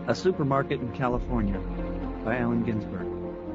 A Supermarket in California by Allen Ginsberg.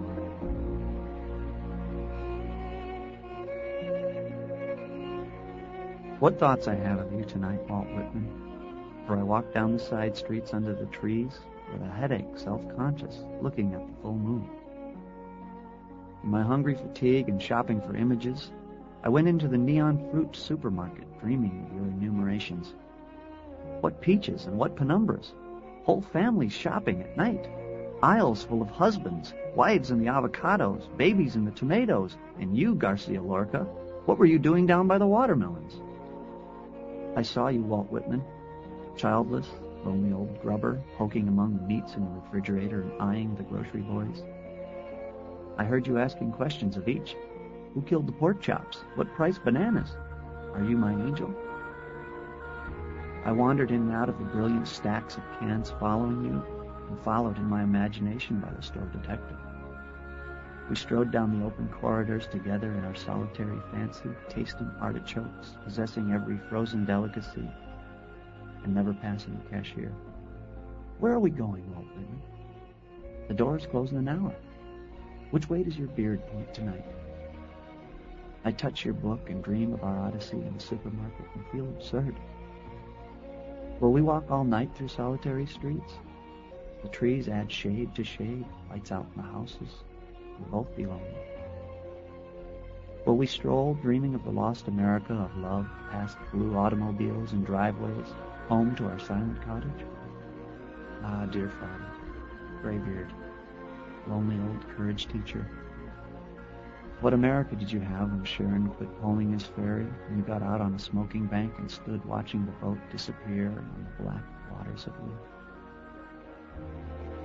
What thoughts I have of you tonight, Walt Whitman, for I walk down the side streets under the trees with a headache, self-conscious, looking at the full moon. In my hungry fatigue and shopping for images, I went into the neon fruit supermarket, dreaming of your enumerations. What peaches and what penumbras! Whole families shopping at night. Aisles full of husbands, wives in the avocados, babies in the tomatoes. And you, Garcia Lorca, what were you doing down by the watermelons? I saw you, Walt Whitman, childless, lonely old grubber, poking among the meats in the refrigerator and eyeing the grocery boys. I heard you asking questions of each. Who killed the pork chops? What price bananas? Are you my angel? I wandered in and out of the brilliant stacks of cans following you, and followed in my imagination by the store detective. We strode down the open corridors together in our solitary fancy, tasting artichokes, possessing every frozen delicacy, and never passing a cashier. Where are we going, Walt Whitman? The doors close in an hour. Which way does your beard point tonight? I touch your book and dream of our odyssey in the supermarket and feel absurd. Will we walk all night through solitary streets? The trees add shade to shade, lights out in the houses. We'll both be lonely. Will we stroll, dreaming of the lost America of love, past blue automobiles and driveways, home to our silent cottage? Ah, dear father, graybeard, lonely old courage teacher. What America did you have when Sharon quit pulling his ferry and you got out on a smoking bank and stood watching the boat disappear on the black waters of blue?